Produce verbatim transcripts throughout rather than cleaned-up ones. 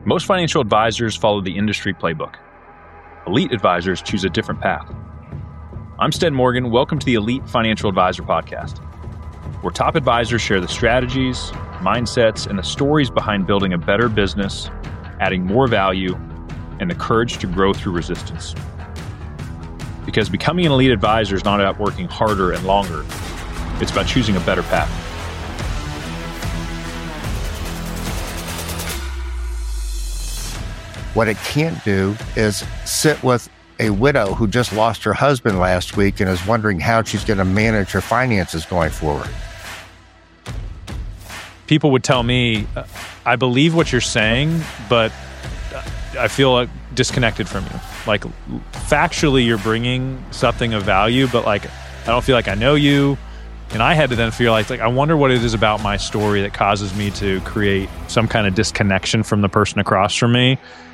Most financial advisors follow the industry playbook. Elite advisors choose a different path. I'm Sted Morgan. Welcome to the Elite Financial Advisor Podcast, where top advisors share the strategies, mindsets, and the stories behind building a better business, adding more value, and the courage to grow through resistance. Because becoming an elite advisor is not about working harder and longer. It's about choosing a better path. What it can't do is sit with a widow who just lost her husband last week and is wondering how she's going to manage her finances going forward. People would tell me, I believe what you're saying, but I feel like disconnected from you. Like, factually, you're bringing something of value, but like, I don't feel like I know you. And I had to then feel like, like, I wonder what it is about my story that causes me to create some kind of disconnection from the person across from me.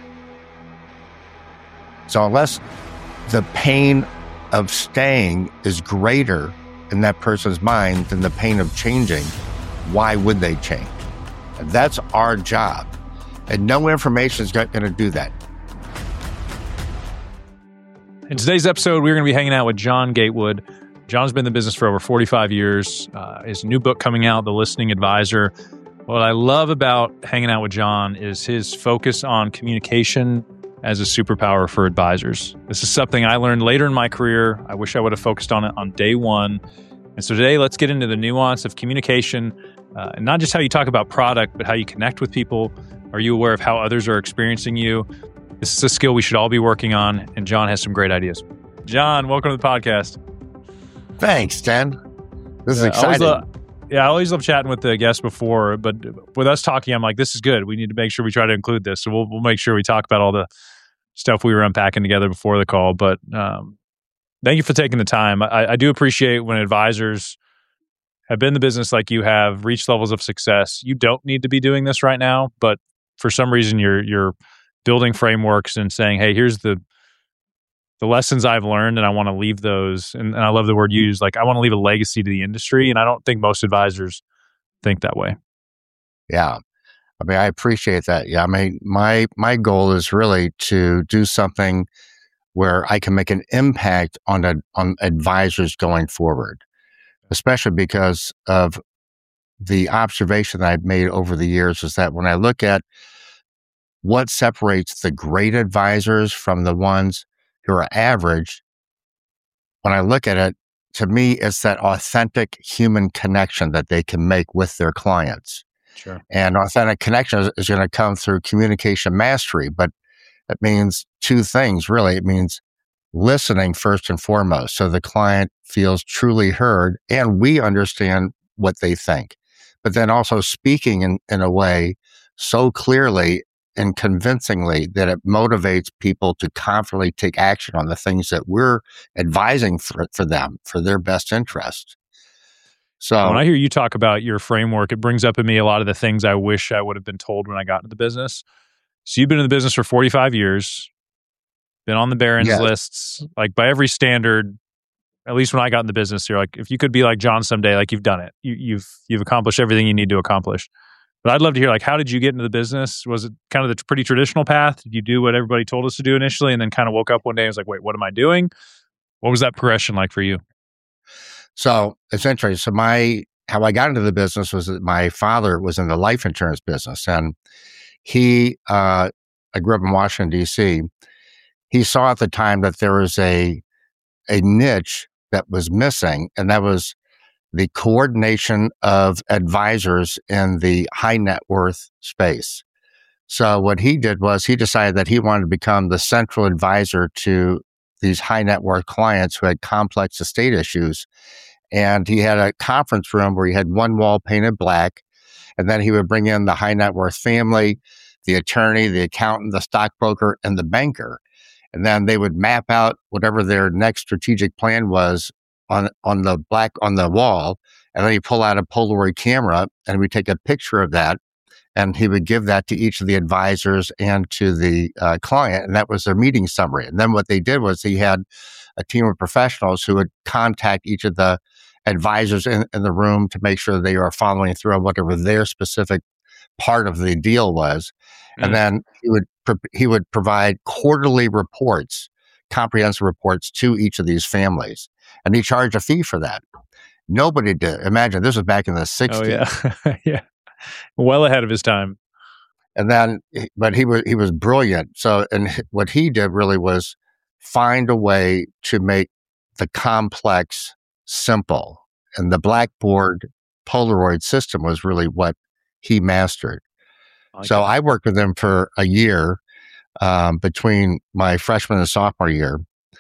So unless the pain of staying is greater in that person's mind than the pain of changing, why would they change? And that's our job. And no information is going to do that. In today's episode, we're going to be hanging out with John Gatewood. John's been in the business for over forty-five years. Uh, his new book coming out, The Listening Advisor. What I love about hanging out with John is his focus on communication as a superpower for advisors. This is something I learned later in my career. I wish I would have focused on it on day one. And so today, let's get into the nuance of communication, uh, and not just how you talk about product, but how you connect with people. Are you aware of how others are experiencing you? This is a skill we should all be working on, and John has some great ideas. John, welcome to the podcast. Thanks, Dan. This is yeah, exciting. I love, yeah, I always love chatting with the guests before, but with us talking, I'm like, this is good. We need to make sure we try to include this. So we'll we'll make sure we talk about all the stuff we were unpacking together before the call. But um, thank you for taking the time. I, I do appreciate when advisors have been in the business like you have, reached levels of success. You don't need to be doing this right now, but for some reason you're you're building frameworks and saying, hey, here's the the lessons I've learned, and I want to leave those. And, and I love the word used, like I want to leave a legacy to the industry. And I don't think most advisors think that way. Yeah. I mean, I appreciate that. Yeah. I mean, my, my goal is really to do something where I can make an impact on, a, on advisors going forward, especially because of the observation that I've made over the years is that when I look at what separates the great advisors from the ones who are average, when I look at it, to me, it's that authentic human connection that they can make with their clients. Sure. And authentic connection is, is going to come through communication mastery, but it means two things, really. It means listening first and foremost, so the client feels truly heard and we understand what they think, but then also speaking in, in a way so clearly and convincingly that it motivates people to confidently take action on the things that we're advising for, for them, for their best interest. So when I hear you talk about your framework, it brings up in me a lot of the things I wish I would have been told when I got into the business. So you've been in the business for forty-five years, been on the Barron's yes. lists, like by every standard. At least when I got in the business, you're like, if you could be like John someday, like you've done it. You, you've you've accomplished everything you need to accomplish. But I'd love to hear, like, how did you get into the business? Was it kind of the pretty traditional path? Did you do what everybody told us to do initially and then kind of woke up one day and was like, wait, what am I doing? What was that progression like for you? So it's interesting. So my, how I got into the business was that my father was in the life insurance business, and he, uh, I grew up in Washington, D C. He saw at the time that there was a, a niche that was missing, and that was the coordination of advisors in the high net worth space. So what he did was he decided that he wanted to become the central advisor to these high net worth clients who had complex estate issues. And he had a conference room where he had one wall painted black, and then he would bring in the high net worth family, the attorney, the accountant, the stockbroker, and the banker. And then they would map out whatever their next strategic plan was on on the black on the wall, and then you pull out a Polaroid camera and we take a picture of that, and he would give that to each of the advisors and to the uh, client, and that was their meeting summary. And then what they did was he had a team of professionals who would contact each of the advisors in, in the room to make sure they are following through on whatever their specific part of the deal was. And Mm. then he would pro- he would provide quarterly reports, comprehensive reports to each of these families, and he charged a fee for that. Nobody did. Imagine this was back in the Oh sixties. yeah, yeah, well ahead of his time. And then, but he was he was brilliant. So, and h- what he did really was find a way to make the complex simple. And the blackboard Polaroid system was really what he mastered. I like So that. I worked with him for a year um, between my freshman and sophomore year.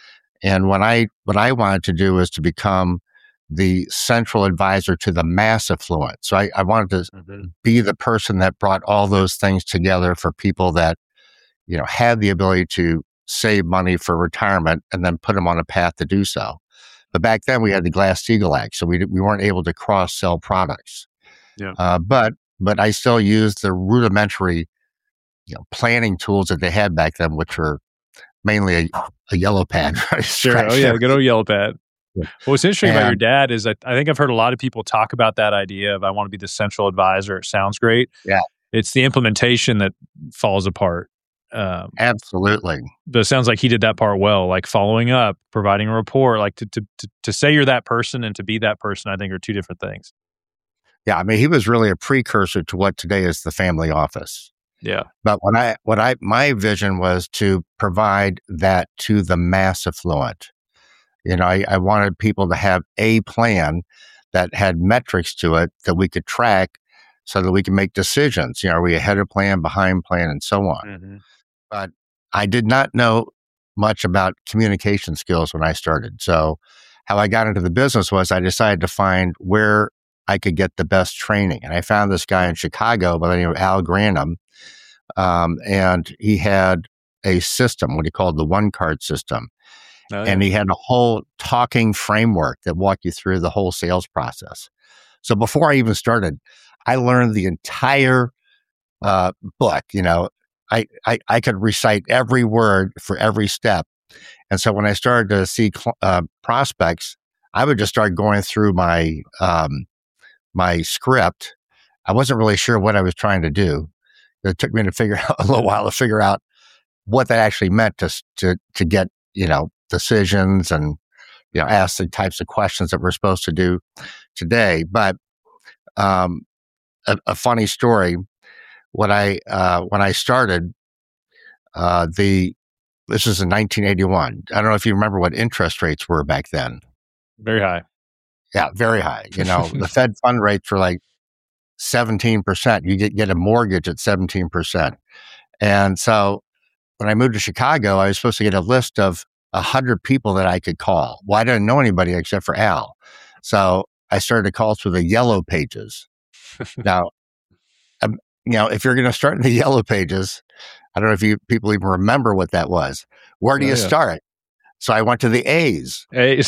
And what I what I wanted to do was to become the central advisor to the mass affluent. So I, I wanted to Mhm. be the person that brought all those things together for people that, you know, had the ability to save money for retirement and then put them on a path to do so. But back then we had the Glass-Steagall Act, so we we weren't able to cross sell products. Yeah. Uh, but but I still used the rudimentary, you know, planning tools that they had back then, which were mainly a, a yellow pad. Right? Sure. Scratch Oh yeah, everything. good old yellow pad. Yeah. Well, what's interesting about your And dad is I, I think I've heard a lot of people talk about that idea of I want to be the central advisor. It sounds great. yeah, It's the implementation that falls apart. Um, absolutely. but it sounds like he did that part well, like following up, providing a report, like to, to to to say you're that person and to be that person, I think are two different things. Yeah, I mean, he was really a precursor to what today is the family office. Yeah. But when I, what I, my vision was to provide that to the mass affluent. You know, I, I wanted people to have a plan that had metrics to it that we could track so that we can make decisions. You know, are we ahead of plan, behind plan, and so on. Mm-hmm. But I did not know much about communication skills when I started. So how I got into the business was I decided to find where I could get the best training. And I found this guy in Chicago by the name of Al Granum. Um, and he had a system, what he called the one card system. Oh, And yeah. he had a whole talking framework that walked you through the whole sales process. So before I even started, I learned the entire uh, book. You know, I, I, I could recite every word for every step. And so when I started to see cl- uh, prospects, I would just start going through my um, my script. I wasn't really sure what I was trying to do. It took me to figure out a little while to figure out what that actually meant to to to get, you know, decisions and, you know, ask the types of questions that we're supposed to do today. But um, a, a funny story. When I uh, when I started, uh, the this is in nineteen eighty-one. I don't know if you remember what interest rates were back then. Very high. Yeah, very high. You know, the Fed fund rates were like seventeen percent. You get get a mortgage at seventeen percent. And so when I moved to Chicago, I was supposed to get a list of a hundred people that I could call. Well, I didn't know anybody except for Al. So I started to call through the yellow pages. Now, um, you know, if you're going to start in the yellow pages, I don't know if you people even remember what that was. Where do Oh, you yeah. start? So I went to the A's. Hey,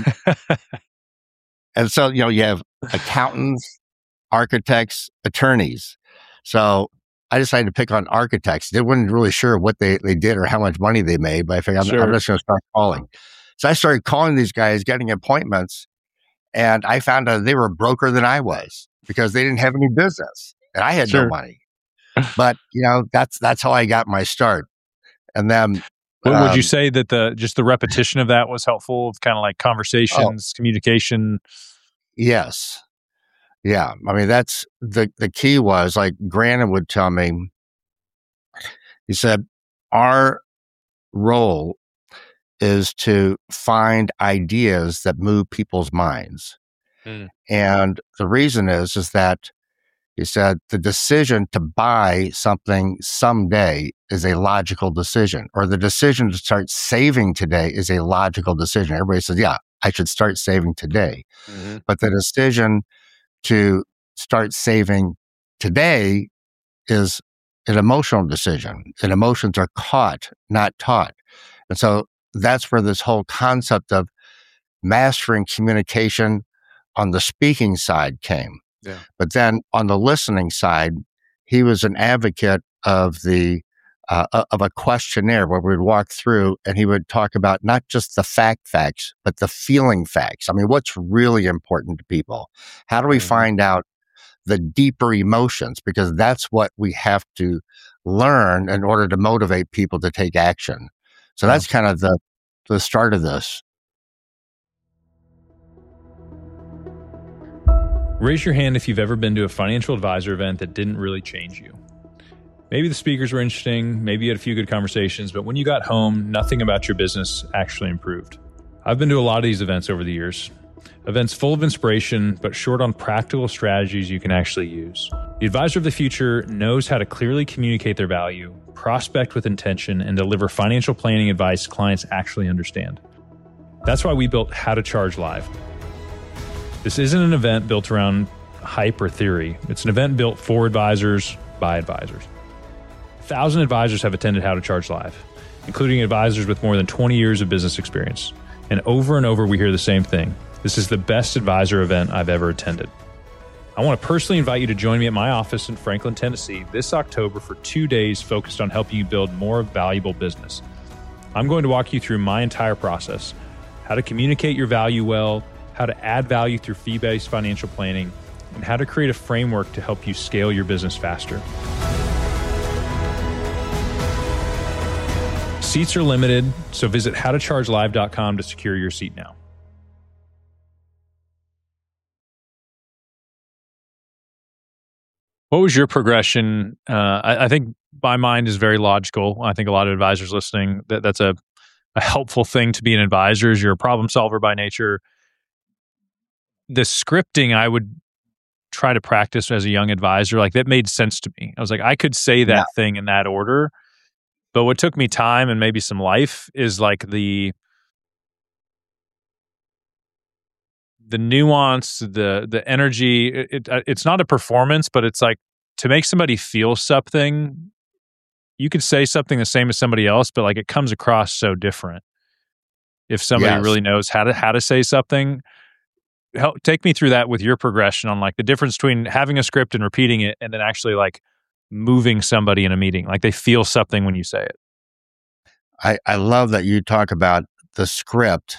And so, you know, you have accountants, architects, attorneys. So I decided to pick on architects. They weren't really sure what they, they did or how much money they made, but I figured I'm, Sure. I'm just going to start calling. So I started calling these guys, getting appointments, and I found out they were a broker than I was because they didn't have any business and I had Sure. no money. But, you know, that's that's how I got my start. And then What would you um, say that the just the repetition of that was helpful? Of kind of like oh, conversations, communication. yes. Yeah. I mean, that's the, the key was like Grannon would tell me, he said, our role is to find ideas that move people's minds. Mm. And the reason is, is that he said the decision to buy something someday is a logical decision, or the decision to start saving today is a logical decision. Everybody says, yeah, I should start saving today. Mm-hmm. But the decision to start saving today is an emotional decision, and emotions are caught, not taught. And so that's where this whole concept of mastering communication on the speaking side came. Yeah. But then on the listening side, he was an advocate of the uh, of a questionnaire where we'd walk through and he would talk about not just the fact facts, but the feeling facts. I mean, what's really important to people? How do we Mm-hmm. find out the deeper emotions, because that's what we have to learn in order to motivate people to take action. So that's kind of the, the start of this. Raise your hand if you've ever been to a financial advisor event that didn't really change you. Maybe the speakers were interesting, maybe you had a few good conversations, but when you got home, nothing about your business actually improved. I've been to a lot of these events over the years. Events full of inspiration, but short on practical strategies you can actually use. The advisor of the future knows how to clearly communicate their value, prospect with intention, and deliver financial planning advice clients actually understand. That's why we built How to Charge Live. This isn't an event built around hype or theory. It's an event built for advisors, by advisors. A thousand advisors have attended How to Charge Live, including advisors with more than twenty years of business experience. And over and over, we hear the same thing. This is the best advisor event I've ever attended. I want to personally invite you to join me at my office in Franklin, Tennessee this October for two days focused on helping you build more valuable business. I'm going to walk you through my entire process, how to communicate your value well, how to add value through fee-based financial planning, and how to create a framework to help you scale your business faster. Seats are limited, so visit how to charge live dot com to secure your seat now. What was your progression? Uh, I, I think my mind is very logical. I think a lot of advisors listening, that, that's a, a helpful thing to be an advisor, is you're a problem solver by nature. The scripting I would try to practice as a young advisor, like that made sense to me. I was like, I could say that yeah. thing in that order. But what took me time and maybe some life is like the the nuance, the the energy. It, it, it's not a performance, but it's like to make somebody feel something. You could say something the same as somebody else, but like it comes across so different. If somebody yes. really knows how to how to say something, help take me through that with your progression on like the difference between having a script and repeating it, and then actually like moving somebody in a meeting, like they feel something when you say it. I, I love that you talk about the script,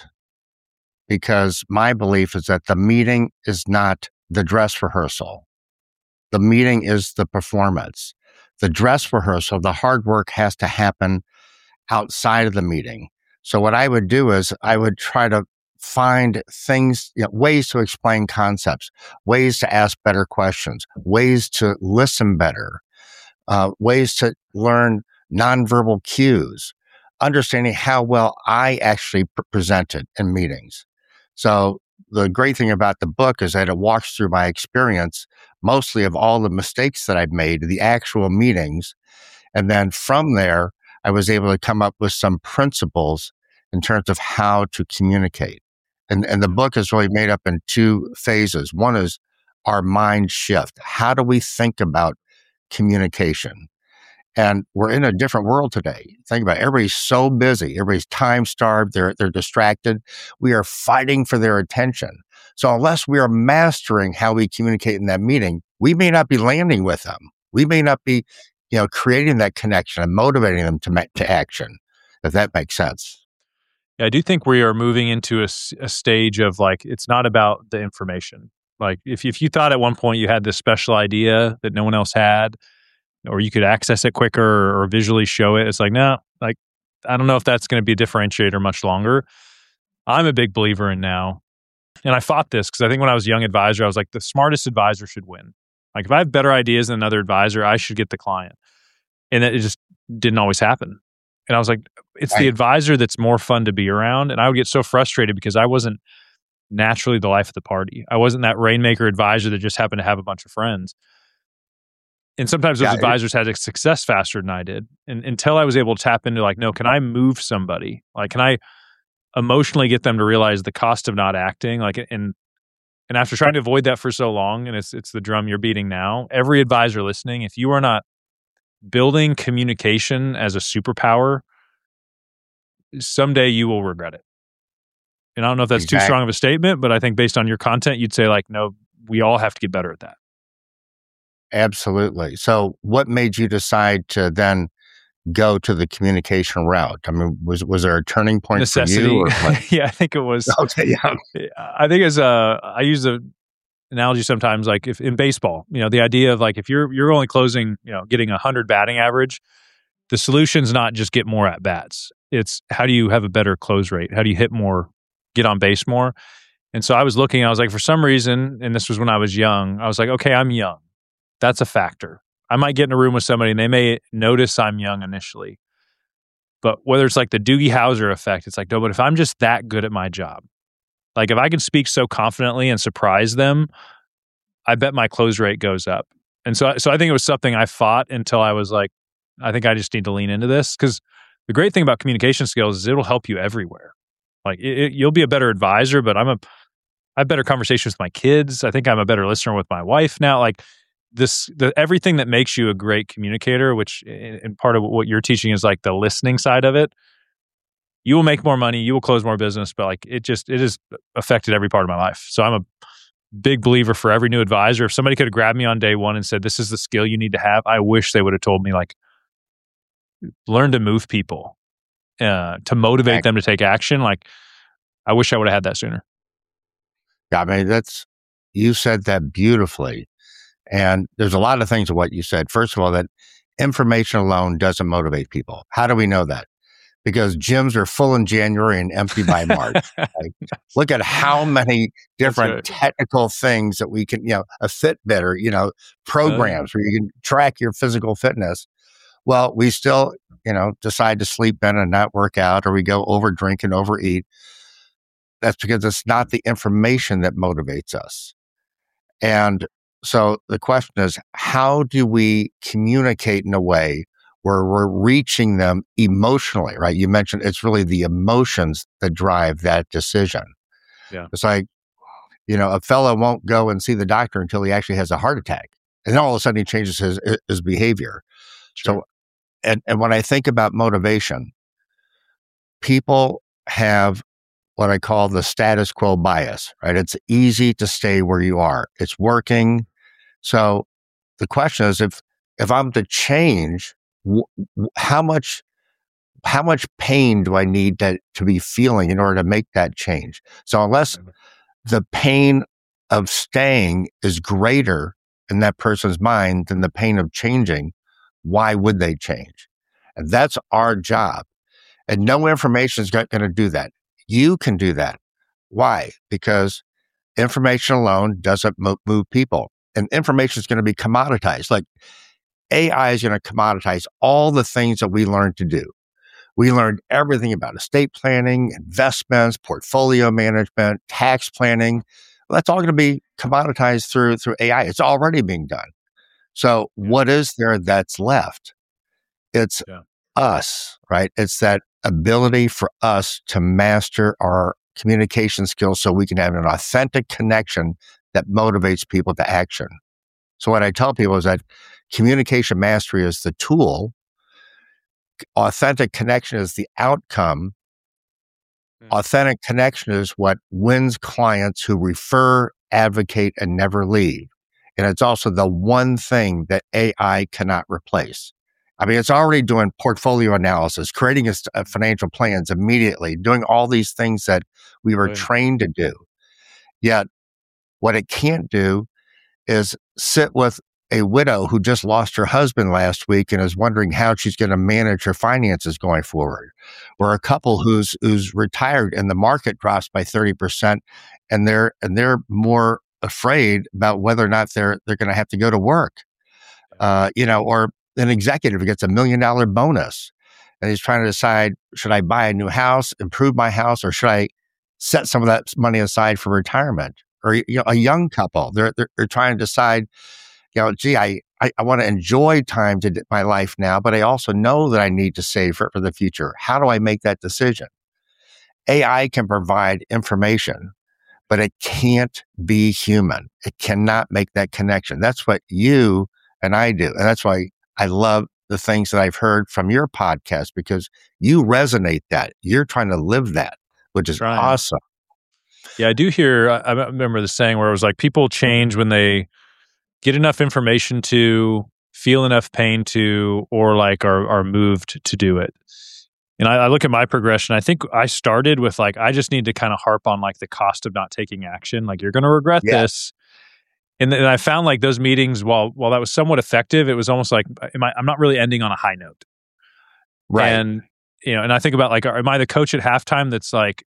because my belief is that the meeting is not the dress rehearsal. The meeting is the performance. The dress rehearsal, the hard work has to happen outside of the meeting. So what I would do is I would try to find things, you know, ways to explain concepts, ways to ask better questions, ways to listen better, uh, ways to learn nonverbal cues, understanding how well I actually pr- presented in meetings. So the great thing about the book is that it walks through my experience, mostly of all the mistakes that I've made, the actual meetings. And then from there, I was able to come up with some principles in terms of how to communicate. And, and the book is really made up in two phases. One is our mind shift. How do we think about communication? And we're in a different world today. Think about it. Everybody's so busy. Everybody's time starved. They're, they're distracted. We are fighting for their attention. So unless we are mastering how we communicate in that meeting, we may not be landing with them. We may not be, you know, creating that connection and motivating them to ma- to action, if that makes sense. Yeah, I do think we are moving into a, a stage of like, it's not about the information. Like if, if you thought at one point you had this special idea that no one else had, or you could access it quicker or visually show it, it's like, no, like, I don't know if that's going to be a differentiator much longer. I'm a big believer in now. And I fought this because I think when I was a young advisor, I was like, the smartest advisor should win. Like if I have better ideas than another advisor, I should get the client. And it just didn't always happen. And I was like, it's right. The advisor that's more fun to be around. And I would get so frustrated because I wasn't naturally the life of the party. I wasn't that rainmaker advisor that just happened to have a bunch of friends. And sometimes those yeah, advisors it, had success faster than I did. And until I was able to tap into like, no, can I move somebody? Like, can I emotionally get them to realize the cost of not acting? Like, and and after trying to avoid that for so long, and it's it's the drum you're beating now, every advisor listening, if you are not building communication as a superpower, someday you will regret it. And I don't know if that's exactly. too strong of a statement, but I think based on your content, you'd say like, no, we all have to get better at that. Absolutely. So what made you decide to then go to the communication route? I mean, was was there a turning point Necessity. for you? Or yeah, I think it was. Okay, yeah. I think as a, I use a, analogy sometimes, like if in baseball, you know, the idea of like if you're you're only closing, you know, getting a hundred batting average, the solution's not just get more at bats. It's how do you have a better close rate? How do you hit more, get on base more? And so I was looking, I was like, for some reason, and this was when I was young, I was like, okay, I'm young. That's a factor. I might get in a room with somebody and they may notice I'm young initially. But whether it's like the Doogie Howser effect, it's like, no, but if I'm just that good at my job, like if I can speak so confidently and surprise them, I bet my close rate goes up. And so, so I think it was something I fought until I was like, I think I just need to lean into this. Because the great thing about communication skills is it'll help you everywhere. Like it, it, you'll be a better advisor, but I'm a, I have better conversations with my kids. I think I'm a better listener with my wife now. Like this, the everything that makes you a great communicator, which and part of what you're teaching is like the listening side of it. You will make more money, you will close more business, but like it just, it has affected every part of my life. So I'm a big believer for every new advisor. If somebody could have grabbed me on day one and said, this is the skill you need to have, I wish they would have told me like, learn to move people, uh, to motivate them to take action. Like I wish I would have had that sooner. Yeah, I mean, that's, you said that beautifully. And there's a lot of things of what you said. First of all, that information alone doesn't motivate people. How do we know that? Because gyms are full in January and empty by March. Like, look at how many different right. technical things that we can, you know, a Fitbit or, you know, programs uh, where you can track your physical fitness. Well, we still, you know, decide to sleep in and not work out, or we go over drink and overeat. That's because it's not the information that motivates us. And so the question is, how do we communicate in a way where we're reaching them emotionally, right? You mentioned it's really the emotions that drive that decision. Yeah. It's like, you know, a fellow won't go and see the doctor until he actually has a heart attack. And then all of a sudden he changes his, his behavior. Sure. So, and, and when I think about motivation, people have what I call the status quo bias, right? It's easy to stay where you are. It's working. So the question is, if, if I'm to change, how much, how much pain do I need to, to be feeling in order to make that change? So unless the pain of staying is greater in that person's mind than the pain of changing, why would they change? And that's our job. And no information is going to do that. You can do that. Why? Because information alone doesn't move people. And information is going to be commoditized. Like A I is going to commoditize all the things that we learned to do. We learned everything about estate planning, investments, portfolio management, tax planning. Well, that's all going to be commoditized through, through A I. It's already being done. So what is there that's left? It's yeah. us, right? It's that ability for us to master our communication skills so we can have an authentic connection that motivates people to action. So what I tell people is that communication mastery is the tool. Authentic connection is the outcome. Mm. Authentic connection is what wins clients who refer, advocate, and never leave. And it's also the one thing that A I cannot replace. I mean, it's already doing portfolio analysis, creating a, a financial plans immediately, doing all these things that we were right. trained to do. Yet, what it can't do is sit with a widow who just lost her husband last week and is wondering how she's going to manage her finances going forward, or a couple who's who's retired and the market drops by thirty percent, and they're and they're more afraid about whether or not they're they're going to have to go to work, uh, you know, or an executive who gets a million dollar bonus and he's trying to decide, should I buy a new house, improve my house, or should I set some of that money aside for retirement? Or, you know, a young couple, they're, they're, they're trying to decide, you know, gee, I, I, I want to enjoy time to my life now, but I also know that I need to save for, for the future. How do I make that decision? A I can provide information, but it can't be human. It cannot make that connection. That's what you and I do. And that's why I love the things that I've heard from your podcast, because you resonate that. You're trying to live that, which is Trying. awesome. Yeah, I do hear, I remember the saying where it was like, people change when they get enough information to, feel enough pain to, or like are, are moved to do it. And I, I look at my progression, I think I started with like, I just need to kind of harp on like the cost of not taking action. Like, you're going to regret yeah. this. And then I found like those meetings, while while that was somewhat effective, it was almost like, am I, I'm not really ending on a high note. Right. And, you know, and I think about like, am I the coach at halftime that's like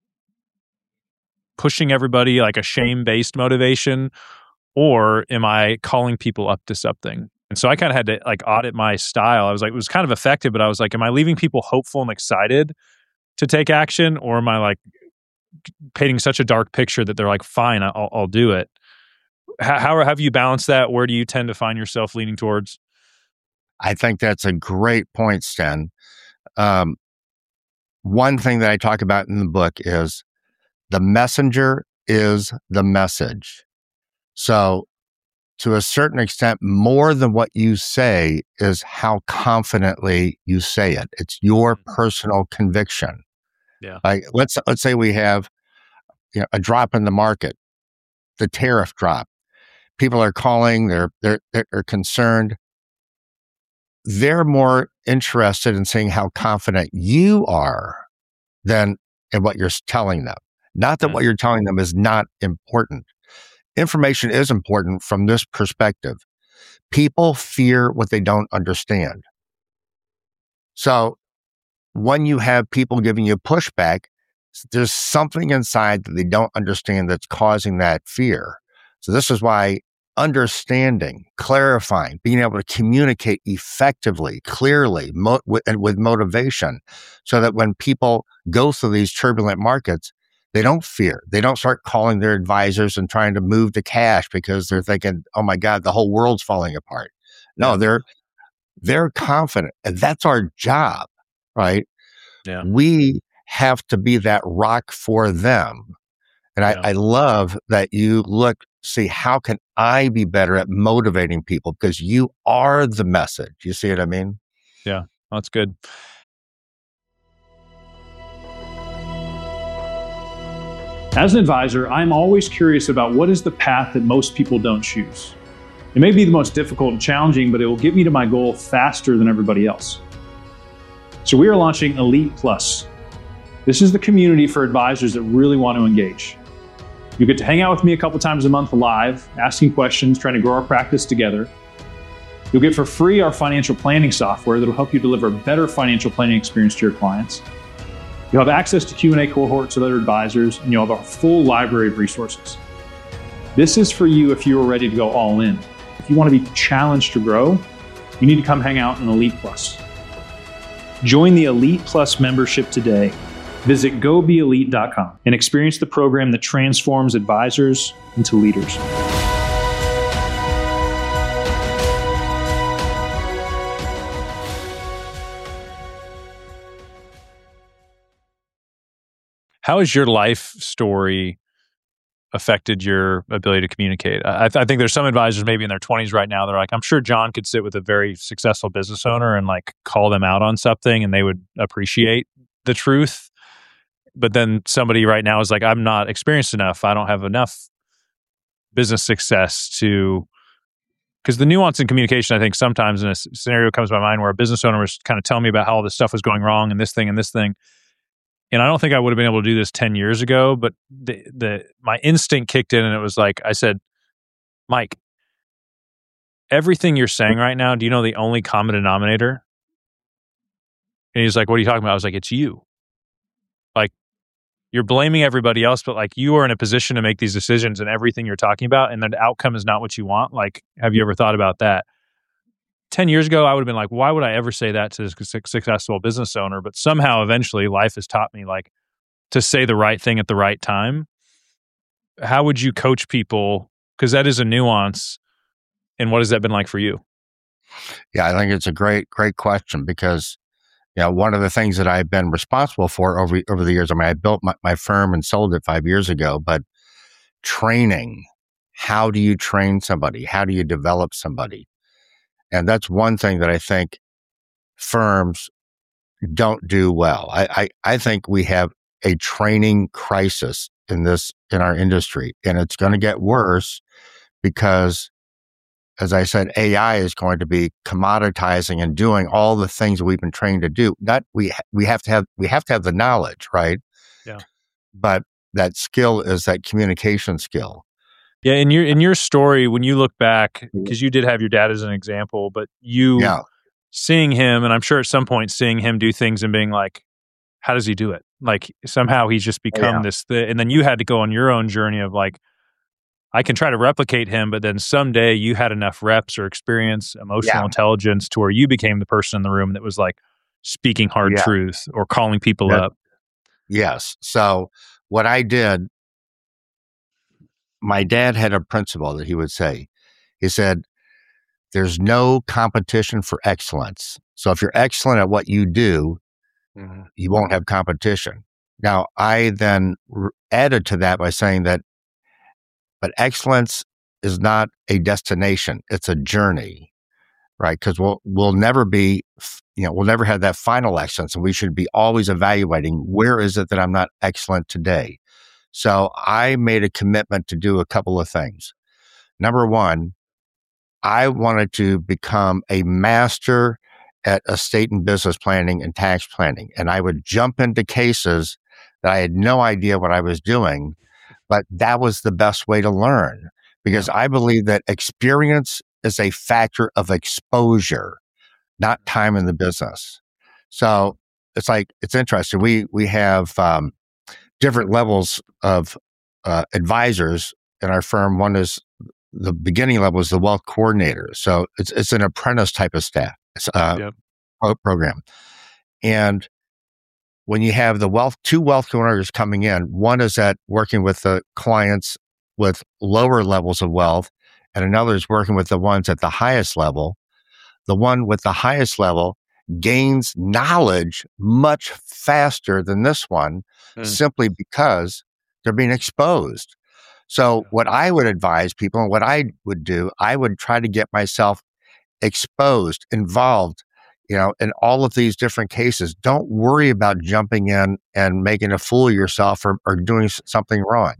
pushing everybody like a shame-based motivation, or am I calling people up to something? And so I kind of had to like audit my style. I was like, it was kind of effective, but I was like, am I leaving people hopeful and excited to take action, or am I like painting such a dark picture that they're like, fine, I'll, I'll do it? How, how have you balanced that? Where do you tend to find yourself leaning towards? I think that's a great point, Sten. Um, one thing that I talk about in the book is the messenger is the message. So to a certain extent, more than what you say is how confidently you say it. It's your personal conviction. Yeah. Like let's let's say we have, you know, a drop in the market, the tariff drop. People are calling, they're they're they're concerned. They're more interested in seeing how confident you are than in what you're telling them. Not that Mm. what you're telling them is not important. Information is important from this perspective. People fear what they don't understand. So when you have people giving you pushback, there's something inside that they don't understand that's causing that fear. So this is why understanding, clarifying, being able to communicate effectively, clearly, mo- with, and with motivation, so that when people go through these turbulent markets, they don't fear. They don't start calling their advisors and trying to move the cash because they're thinking, "Oh my God, the whole world's falling apart." No, Yeah. they're they're confident, and that's our job, right? Yeah. We have to be that rock for them. And I, Yeah. I love that you look, see, how can I be better at motivating people? Because you are the message. You see what I mean? Yeah. That's good. As an advisor, I'm always curious about what is the path that most people don't choose. It may be the most difficult and challenging, but it will get me to my goal faster than everybody else. So we are launching Elite Plus. This is the community for advisors that really want to engage. You get to hang out with me a couple times a month live, asking questions, trying to grow our practice together. You'll get for free our financial planning software that will help you deliver a better financial planning experience to your clients. You'll have access to Q and A cohorts with other advisors, and you'll have a full library of resources. This is for you if you are ready to go all in. If you want to be challenged to grow, you need to come hang out in Elite Plus. Join the Elite Plus membership today. Visit go be elite dot com and experience the program that transforms advisors into leaders. How has your life story affected your ability to communicate? I, I think there's some advisors maybe in their twenties right now. They're like, I'm sure John could sit with a very successful business owner and like call them out on something and they would appreciate the truth. But then somebody right now is like, I'm not experienced enough. I don't have enough business success to, because the nuance in communication, I think sometimes in a scenario comes to my mind where a business owner was kind of telling me about how all this stuff was going wrong and this thing and this thing. And I don't think I would have been able to do this ten years ago, but the, the my instinct kicked in and it was like, I said, Mike, everything you're saying right now, do you know the only common denominator? And he's like, what are you talking about? I was like, it's you. Like, you're blaming everybody else, but like you are in a position to make these decisions and everything you're talking about, and the outcome is not what you want. Like, have you ever thought about that? ten years ago, I would have been like, why would I ever say that to a successful business owner? But somehow, eventually, life has taught me like to say the right thing at the right time. How would you coach people? Because that is a nuance. And what has that been like for you? Yeah, I think it's a great, great question because, you know, one of the things that I've been responsible for over, over the years, I mean, I built my, my firm and sold it five years ago, but training, how do you train somebody? How do you develop somebody? And that's one thing that I think firms don't do well. I, I, I think we have a training crisis in this, in our industry, and it's going to get worse because, as I said, A I is going to be commoditizing and doing all the things that we've been trained to do. Not we, we have to have, we have to have the knowledge, right? Yeah. But that skill is that communication skill. Yeah, in your in your story, when you look back, because you did have your dad as an example, but you Yeah. seeing him, and I'm sure at some point seeing him do things and being like, how does he do it? Like somehow he's just become Yeah. this thing. And then you had to go on your own journey of like, I can try to replicate him, but then someday you had enough reps or experience, emotional Yeah. intelligence to where you became the person in the room that was like speaking hard Yeah. truth or calling people That- up. Yes. So what I did, my dad had a principle that he would say. He said, there's no competition for excellence. So if you're excellent at what you do, Mhm. you won't have competition. Now, I then r- added to that by saying that, but excellence is not a destination. It's a journey, right? Because we'll, we'll never be, f- you know, we'll never have that final excellence. And we should be always evaluating, where is it that I'm not excellent today? So I made a commitment to do a couple of things. Number one, I wanted to become a master at estate and business planning and tax planning. And I would jump into cases that I had no idea what I was doing, but that was the best way to learn, because I believe that experience is a factor of exposure, not time in the business. So it's like, it's interesting. We, we have, um, different levels of, uh, advisors in our firm. One is the beginning level is the wealth coordinator. So it's, it's an apprentice type of staff, it's a Yep. pro- program. And when you have the wealth, two wealth coordinators coming in, one is at working with the clients with lower levels of wealth, and another is working with the ones at the highest level. The one with the highest level gains knowledge much faster than this one, Mm. simply because they're being exposed. So what I would advise people and what I would do, I would try to get myself exposed, involved, you know, in all of these different cases. Don't worry about jumping in and making a fool of yourself or, or doing s- something wrong.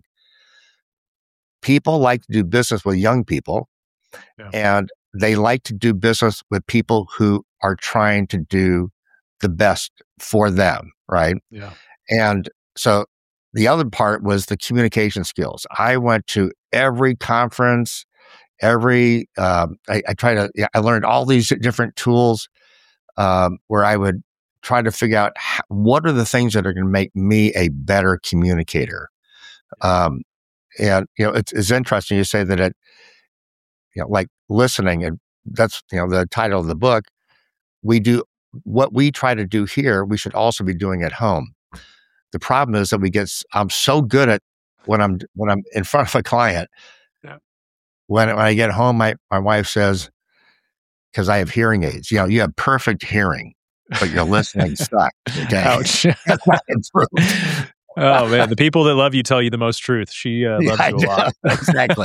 People like to do business with young people, Yeah. and they like to do business with people who are trying to do the best for them, right? Yeah. And so the other part was the communication skills. I went to every conference, every, um, I, I try to, yeah, I learned all these different tools, um, where I would try to figure out how, what are the things that are going to make me a better communicator. Um, and, you know, it's, it's interesting you say that it, you know, like listening, and that's, you know, the title of the book. We do what we try to do here, we should also be doing at home. The problem is that we get, s- I'm so good at when I'm, when I'm in front of a client. Yeah. When, when I get home, my, my wife says, because I have hearing aids, you know, you have perfect hearing, but your listening sucks. Okay. Ouch. That's not improved. Oh man, the people that love you tell you the most truth. She uh, Yeah, loves you a I lot. know. Exactly.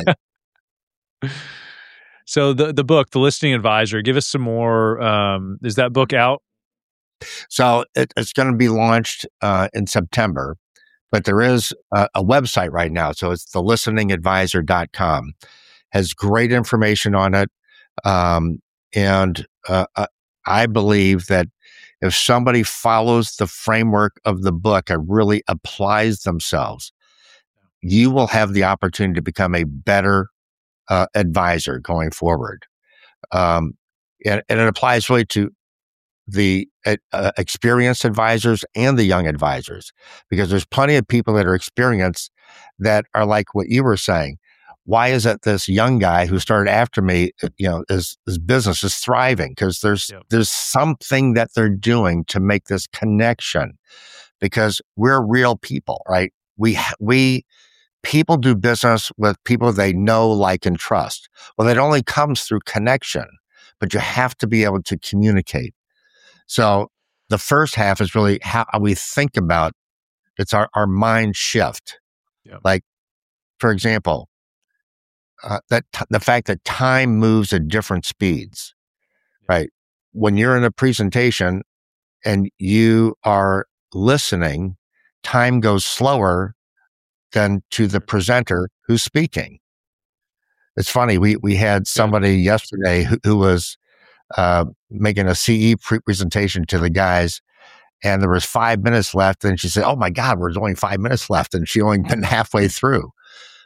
So the the book, The Listening Advisor, give us some more. Um, is that book out? So it, it's going to be launched uh, in September, but there is a, a website right now. So it's the listening advisor dot com. Has great information on it. Um, and uh, uh, I believe that if somebody follows the framework of the book and really applies themselves, you will have the opportunity to become a better uh, advisor going forward. Um, and, and it applies really to the uh, experienced advisors and the young advisors, because there's plenty of people that are experienced that are like what you were saying. Why is it this young guy who started after me, you know, his, his business is thriving? Because there's Yep. there's something that they're doing to make this connection. Because we're real people, right? We we people do business with people they know, like, and trust. Well, it only comes through connection, but you have to be able to communicate. So the first half is really how we think about it's our, our mind shift. Yep. Like, for example, uh, that t- the fact that time moves at different speeds, right? When you're in a presentation and you are listening, time goes slower than to the presenter who's speaking. It's funny. We, we had somebody yesterday who, who was, uh, making a C E pre- presentation to the guys, and there was five minutes left. And she said, "Oh my God, there's only five minutes left." And she only been halfway through. But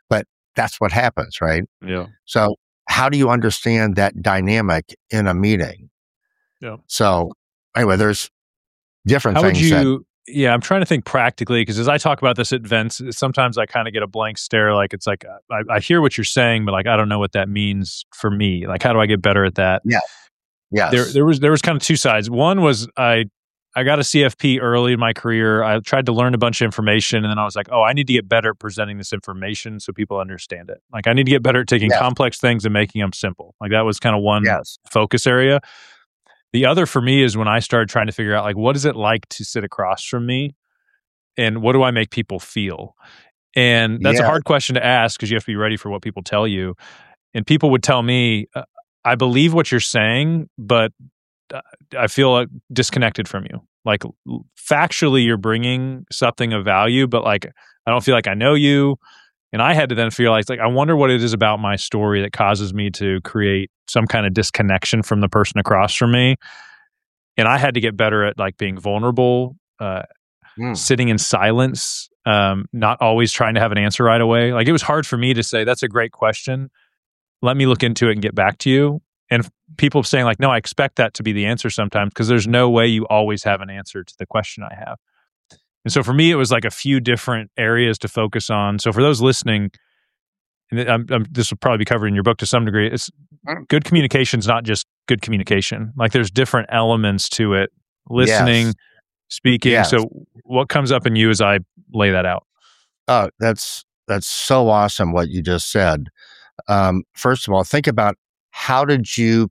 that's what happens, right? Yeah. So how do you understand that dynamic in a meeting? Yeah. So anyway, there's different How would things that, you, yeah, I'm trying to think practically, because as I talk about this at events, sometimes I kind of get a blank stare. Like, it's like, I, I hear what you're saying, but like, I don't know what that means for me. Like, how do I get better at that? yeah, yes. There, there was, there was kind of two sides. One was I, I got a C F P early in my career. I tried to learn a bunch of information, and then I was like, oh, I need to get better at presenting this information so people understand it. Like, I need to get better at taking Yes. complex things and making them simple. Like, that was kind of one Yes. focus area. The other for me is when I started trying to figure out, like, what is it like to sit across from me, and what do I make people feel? And that's Yeah. a hard question to ask because you have to be ready for what people tell you. And people would tell me, uh, I believe what you're saying, but uh, I feel uh, disconnected from you. Like, l- factually, you're bringing something of value, but like, I don't feel like I know you. And I had to then feel like, like, I wonder what it is about my story that causes me to create some kind of disconnection from the person across from me. And I had to get better at like being vulnerable, uh, Mm. sitting in silence, um, not always trying to have an answer right away. Like, it was hard for me to say, that's a great question. Let me look into it and get back to you. And f- people saying like, no, I expect that to be the answer sometimes, because there's no way you always have an answer to the question I have. And so for me, it was like a few different areas to focus on. So for those listening, and I'm, I'm, this will probably be covered in your book to some degree, it's good communication is not just good communication. Like, there's different elements to it. Listening, Yes. speaking. Yes. So what comes up in you as I lay that out? Oh, that's that's so awesome what you just said. Um, first of all, think about, how did you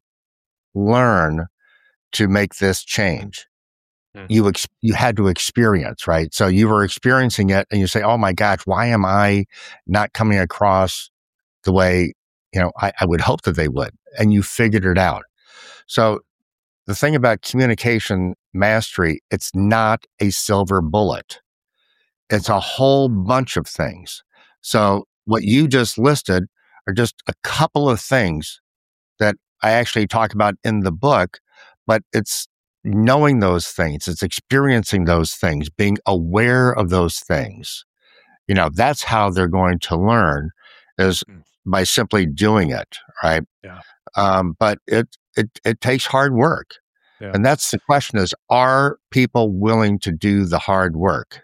learn to make this change? Mhm. You ex- you had to experience, right? So you were experiencing it, and you say, "Oh my gosh, why am I not coming across the way, you know I, I would hope that they would?" And you figured it out. So the thing about communication mastery, it's not a silver bullet. It's a whole bunch of things. So what you just listed are just a couple of things that I actually talk about in the book, but it's knowing those things, it's experiencing those things, being aware of those things. You know, that's how they're going to learn, is Mm. by simply doing it, right? Yeah. Um, but it, it, it takes hard work. Yeah. And that's the question, is, are people willing to do the hard work?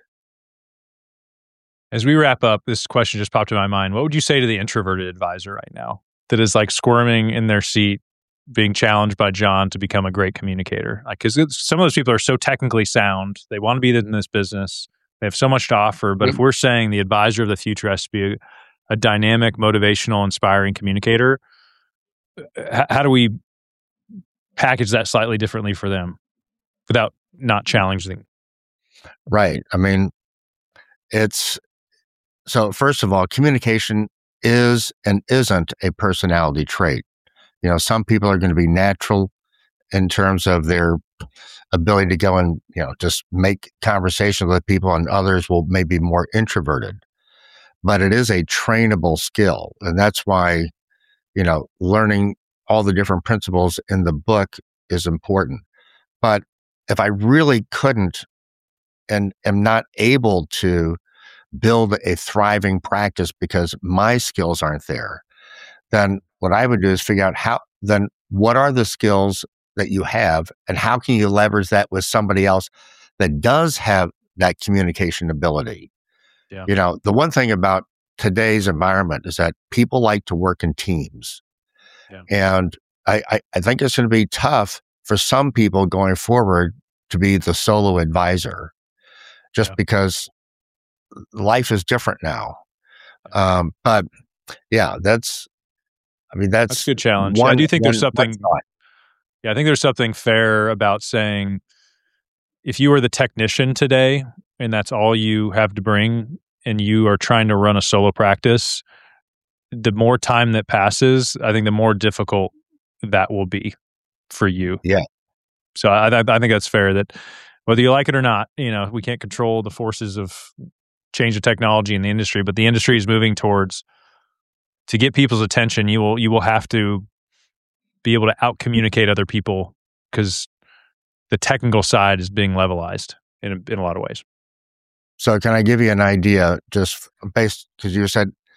As we wrap up, this question just popped in my mind. What would you say to the introverted advisor right now that is like squirming in their seat, being challenged by John to become a great communicator? Like, because some of those people are so technically sound, they want to be in this business, they have so much to offer. But if we're saying the advisor of the future has to be a, a dynamic, motivational, inspiring communicator, h- how do we package that slightly differently for them without not challenging? Right. I mean, it's, so first of all, communication is and isn't a personality trait. You know, some people are going to be natural in terms of their ability to go and, you know, just make conversation with people, and others will maybe be more introverted. But it is a trainable skill. And that's why, you know, learning all the different principles in the book is important. But if I really couldn't and am not able to build a thriving practice because my skills aren't there, then what I would do is figure out how, then what are the skills that you have, and how can you leverage that with somebody else that does have that communication ability? Yeah. You know, the one thing about today's environment is that people like to work in teams. Yeah. And I, I, I think it's going to be tough for some people going forward to be the solo advisor, just Yeah. because life is different now. Um, but yeah, that's, I mean, that's, That's a good challenge. one, I do think one, there's something, one yeah, I think there's something fair about saying, if you are the technician today and that's all you have to bring, and you are trying to run a solo practice, the more time that passes, I think the more difficult that will be for you. Yeah. So I, I, I think that's fair, that whether you like it or not, you know, we can't control the forces of change of technology in the industry, but the industry is moving towards, to get people's attention, you will you will have to be able to out communicate other people, because the technical side is being levelized in a, in a lot of ways. So can I give you an idea, just based, because you said,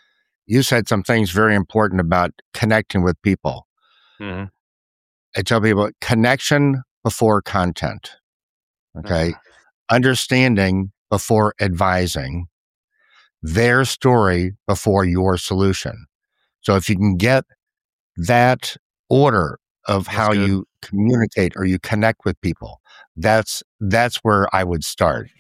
you said some things very important about connecting with people. Mm-hmm. I tell people connection before content. Okay. Mm-hmm. Understanding before advising, their story before your solution. So if you can get that order of that's how good. you communicate or you connect with people, that's that's where I would start.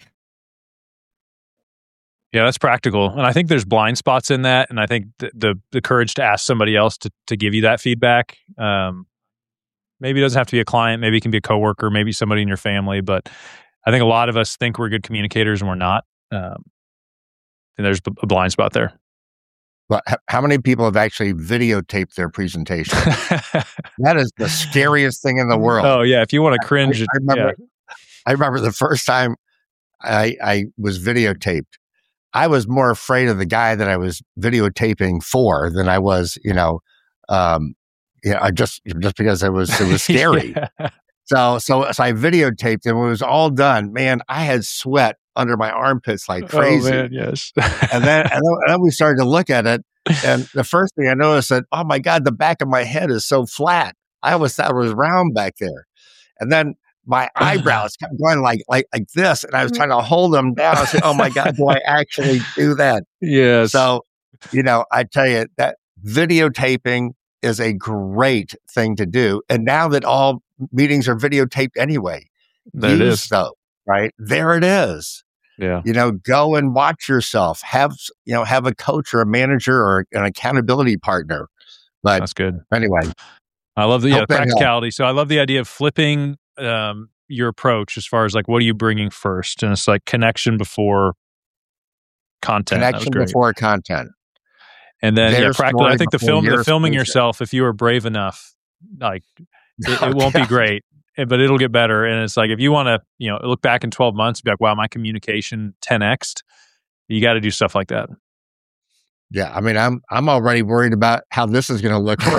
Yeah, that's practical. And I think there's blind spots in that. And I think the the, the courage to ask somebody else to, to give you that feedback. Um, maybe it doesn't have to be a client. Maybe it can be a coworker, maybe somebody in your family. But I think a lot of us think we're good communicators and we're not. Um, and there's a blind spot there. But how many people have actually videotaped their presentation? That is the scariest thing in the world. Oh, yeah. If you want to cringe. I, I, remember, yeah. I remember the first time I, I was videotaped. I was more afraid of the guy that I was videotaping for than I was, you know, um, yeah, I just just because it was it was scary. yeah. So so so I videotaped, and when it was all done, man, I had sweat under my armpits like crazy. Oh, man, yes. and then and then, and then we started to look at it, and the first thing I noticed that, oh my God, the back of my head is so flat. I always thought it was round back there, and then my eyebrows kept going like like like this, and I was trying to hold them down. I said, "Oh my God, do I actually do that?" Yes. So, you know, I tell you that videotaping is a great thing to do, and now that all meetings are videotaped anyway, there it is. So, right there it is. Yeah. You know, go and watch yourself. Have you know, have a coach or a manager or an accountability partner. But that's good. Anyway, I love the yeah, practicality. So I love the idea of flipping um, your approach as far as like, what are you bringing first? And it's like connection before content. Connection before content. And then yeah, practical. I think the film, the filming yourself, if you are brave enough, like it, it won't be great, but it'll get better. And it's like, if you want to, you know, look back in twelve months, be like, wow, my communication ten X'd, you got to do stuff like that. Yeah, I mean, I'm I'm already worried about how this is going to look.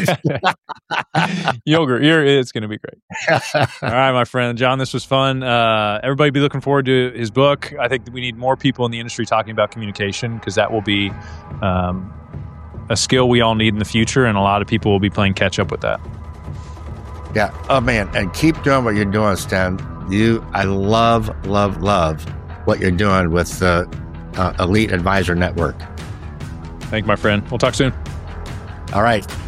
Yogurt, you're, it's going to be great. All right, my friend John, this was fun. Uh, everybody be looking forward to his book. I think we need more people in the industry talking about communication, because that will be um, a skill we all need in the future, and a lot of people will be playing catch up with that. Yeah. Oh man, and keep doing what you're doing, Stan. You, I love, love, love what you're doing with the uh, Elite Advisor Network. Thank you, my friend. We'll talk soon. All right.